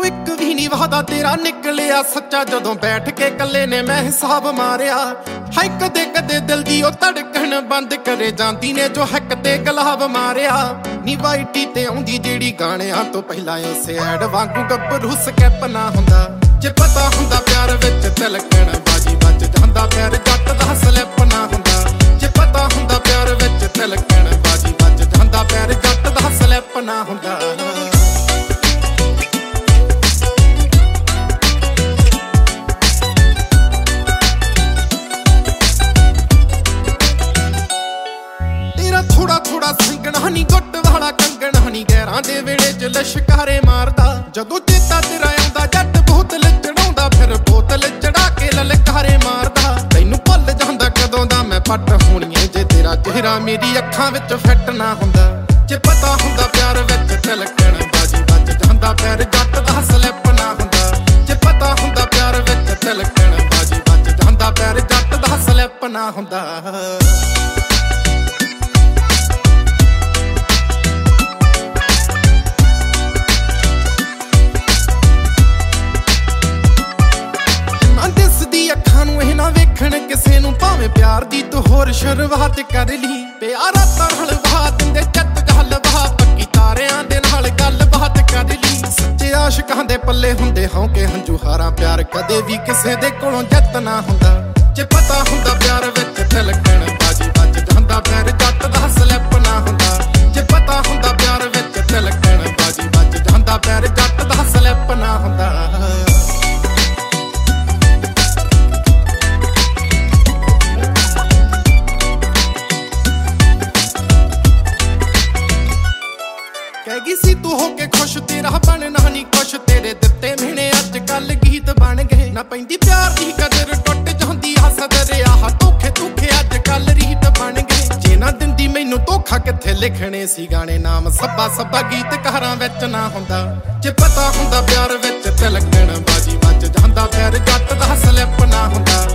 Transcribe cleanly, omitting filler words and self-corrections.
ਇੱਕ ਵੀ ਨੀ ਵਾਦਾ ਤੇਰਾ ਨਿਕਲਿਆ ਸੱਚਾ ਜਦੋਂ ਬੈਠ ਕੇ ਕੱਲੇ ਨੇ ਮੈਂ ਹਿਸਾਬ ਮਾਰਿਆ। ਹਾਏ ਕਦੇ ਕਦੇ ਦਿਲ ਦੀ ਉਹ ਧੜਕਣ ਬੰਦ ਕਰੇ ਜਾਂਦੀ ਨੇ ਜੋ ਹੱਕ ਤੇ ਗਲਾਬ ਮਾਰਿਆ। ਨੀ ਵਾਈਟੀ ਤੇ ਆਉਂਦੀ ਜਿਹੜੀ ਗਾਣਿਆਂ ਤੋਂ ਪਹਿਲਾਂ ਉਸੇ ਐਡ ਵਾਂਗੂ ਗੱਭਰੂ ਸਕੈਪ ਨਾ ਹੁੰਦਾ। ਜੇ ਪਤਾ ਹੁੰਦਾ ਪਿਆਰ ਵਿੱਚ ਤਿਲਕਣ ਬਾਜੀ ਵੱਜ ਜਾਂਦਾ ਪੈਰ ਜੱਟ ਦਾ ਸਲਿੱਪ ਨਾ ਹੁੰਦਾ। ਜੇ ਪਤਾ ਹੁੰਦਾ ਪਿਆਰ ਵਿੱਚ ਤਿਲਕਣ ਬਾਜੀ ਵੱਜ ਜਾਂਦਾ ਪੈਰ ਜੱਟ ਦਾ ਸਲਿੱਪ ਨਾ ਹੁੰਦਾ। ਥੋੜਾ ਥੋੜਾ ਸੰਗਣਾ ਨੀ ਗੁੱਟ ਵਾਲਾ ਕੰਗਣਾ ਨੀ ਗੈਰਾਂ ਦੇ ਵੇੜੇ ਚ ਲਸ਼ਕਾਰੇ ਮਾਰਦਾ। ਜਦੋਂ ਚੇਤਾ ਤੇਰਾ ਆਉਂਦਾ ਜੱਟ ਬੋਤਲ ਚੜਾਉਂਦਾ ਫਿਰ ਬੋਤਲ ਚੜਾ ਕੇ ਲਲਕਾਰੇ ਮਾਰਦਾ। ਤੈਨੂੰ ਭੁੱਲ ਜਾਂਦਾ ਕਦੋਂ ਦਾ ਮੈਂ ਪੱਟ ਹੋਣੀਏ ਜੇ ਤੇਰਾ ਚਿਹਰਾ ਮੇਰੀ ਅੱਖਾਂ ਵਿੱਚ ਫਿੱਟ ਨਾ ਹੁੰਦਾ। ਜੇ ਪਤਾ ਹੁੰਦਾ ਪਿਆਰ ਵਿੱਚ ਤਿਲਕਣ ਬਾਜੀ ਵੱਜ ਜਾਂਦਾ ਪੈਰ ਜੱਟ ਦਾ ਸਲਿੱਪ ਨਾ ਹੁੰਦਾ। ਜੇ ਪਤਾ ਹੁੰਦਾ ਪਿਆਰ ਵਿੱਚ ਤਿਲਕਣ ਬਾਜੀ ਵੱਜ ਜਾਂਦਾ ਪੈਰ ਜੱਟ ਦਾ ਸਲਿੱਪ ਨਾ ਹੁੰਦਾ। ਵੇਖਣ ਕਿਸੇ ਨੂੰ ਭਾਵੇਂ ਪਿਆਰ ਦੀ ਤੂੰ ਹੋਰ ਸ਼ੁਰੂਆਤ ਕਰ ਲਈ। ਪਿਆਰਾ ਤਰਲ ਵਹਾ ਦਿੰਦੇ ਚੱਤ ਗੱਲ ਵਹਾ ਪੱਕੀ ਤਾਰਿਆਂ ਦੇ ਨਾਲ ਗੱਲ ਬਾਤ ਕਰ ਲਈ। ਸੱਚੇ ਆਸ਼ਿਕਾਂ ਦੇ ਪੱਲੇ ਹੁੰਦੇ ਹੌਂਕੇ ਹੰਝੂ ਹਾਰਾਂ ਪਿਆਰ ਕਦੇ ਵੀ ਕਿਸੇ ਦੇ ਕੋਲੋਂ ਜਿੱਤ ਨਾ ਹੁੰਦਾ। ਜੇ ਪਤਾ ਹੁੰਦਾ ਪਿਆਰ ਵਿੱਚ ਤਿਲਕਣ ਬਾਜੀ ਵੱਜ ਜਾਂਦਾ ਪੈਰ ਜੱਟ ਦਾ ਸਲਿੱਪ ਨਾ ਹੁੰਦਾ। ਜੇ ਪਤਾ ਹੁੰਦਾ ਪਿਆਰ ਵਿੱਚ ਤਿਲਕਣ ਬਾਜੀ ਵੱਜ ਜਾਂਦਾ ਪੈਰ ਜੱਟ ਦਾ ਸਲਿੱਪ ਨਾ ਹੁੰਦਾ। ਕਹਿਗੀ ਸੀ ਤੂੰ ਹੋ ਕੇ ਖੁਸ਼ ਤੇਰਾ ਬਣਨਾ ਨੀ ਕੁਛ। ਤੇਰੇ ਦਿੱਤੇ ਮਿਹਣੇ ਅੱਜ ਕੱਲ ਗੀਤ ਬਣ ਗਏ ਨਾ। ਪੈਂਦੀ ਪਿਆਰ ਦੀ ਕਦਰ ਟੁੱਟ ਜਾਂਦੀ ਆ ਸਦਰ ਆਹ ਧੋਖੇ ਧੋਖੇ ਅੱਜ ਕੱਲ ਰੀਤ ਬਣ ਗਏ। ਜੇ ਨਾ ਦਿੰਦੀ ਮੈਨੂੰ ਧੋਖਾ ਕਿੱਥੇ ਲਿਖਣੇ ਸੀ ਗਾਣੇ ਨਾਮ ਸੱਬਾ ਸੱਬਾ ਗੀਤਕਾਰਾਂ ਵਿੱਚ ਨਾ ਹੁੰਦਾ। ਜੇ ਪਤਾ ਹੁੰਦਾ ਪਿਆਰ ਵਿੱਚ ਤਿਲਕਣ ਬਾਜੀ ਵੱਜ ਜਾਂਦਾ ਪੈਰ ਜੱਟ ਦਾ ਸਲਿੱਪ ਨਾ ਹੁੰਦਾ।